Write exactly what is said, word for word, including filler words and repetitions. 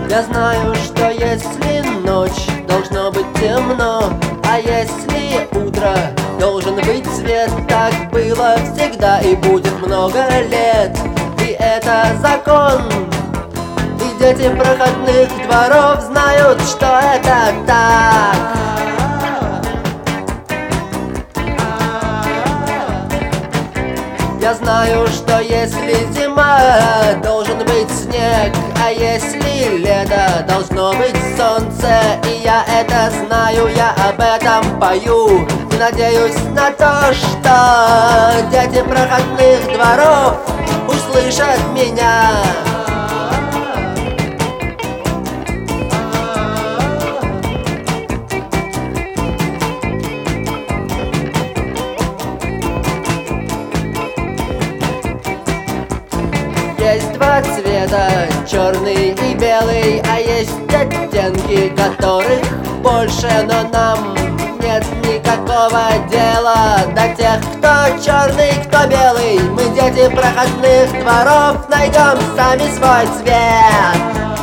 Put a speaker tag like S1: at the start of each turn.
S1: Я знаю, что если ночь, должно быть темно, а если утро, должен быть свет. Так было всегда и будет много лет, и это закон. И дети проходных дворов знают, что это так. Я знаю, что если зима, должен быть снег, а если лето, должно быть солнце. И я это знаю, я об этом пою, и надеюсь на то, что дети проходных дворов услышат меня. Есть два цвета, черный и белый, а есть оттенки, которых больше, но нам нет никакого дела до тех, кто черный, кто белый. Мы, дети проходных дворов, найдем сами свой цвет.